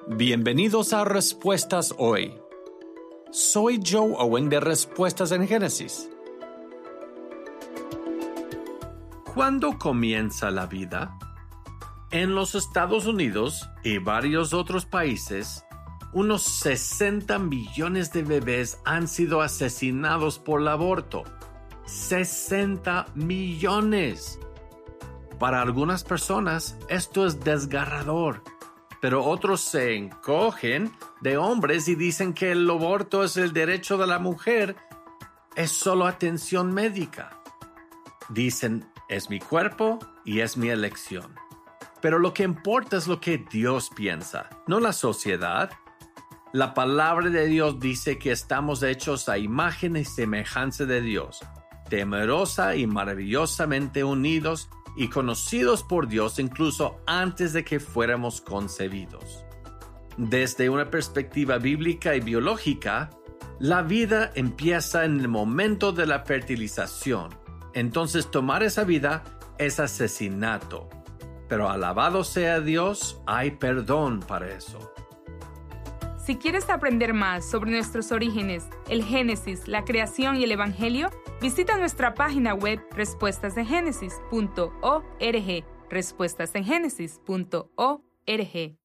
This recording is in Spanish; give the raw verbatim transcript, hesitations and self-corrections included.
Bienvenidos a Respuestas Hoy. Soy Joe Owen de Respuestas en Génesis. ¿Cuándo comienza la vida? En los Estados Unidos y varios otros países, unos sesenta millones de bebés han sido asesinados por el aborto. ¡sesenta millones! Para algunas personas esto es desgarrador, pero otros se encogen de hombres y dicen que el aborto es el derecho de la mujer, es solo atención médica. Dicen, es mi cuerpo y es mi elección. Pero lo que importa es lo que Dios piensa, no la sociedad. La palabra de Dios dice que estamos hechos a imagen y semejanza de Dios, temerosa y maravillosamente unidos y conocidos por Dios incluso antes de que fuéramos concebidos. Desde una perspectiva bíblica y biológica, la vida empieza en el momento de la fertilización. Entonces tomar esa vida es asesinato. Pero alabado sea Dios, hay perdón para eso. Si quieres aprender más sobre nuestros orígenes, el Génesis, la creación y el Evangelio, visita nuestra página web respuestas en génesis punto org, respuestas en génesis punto org.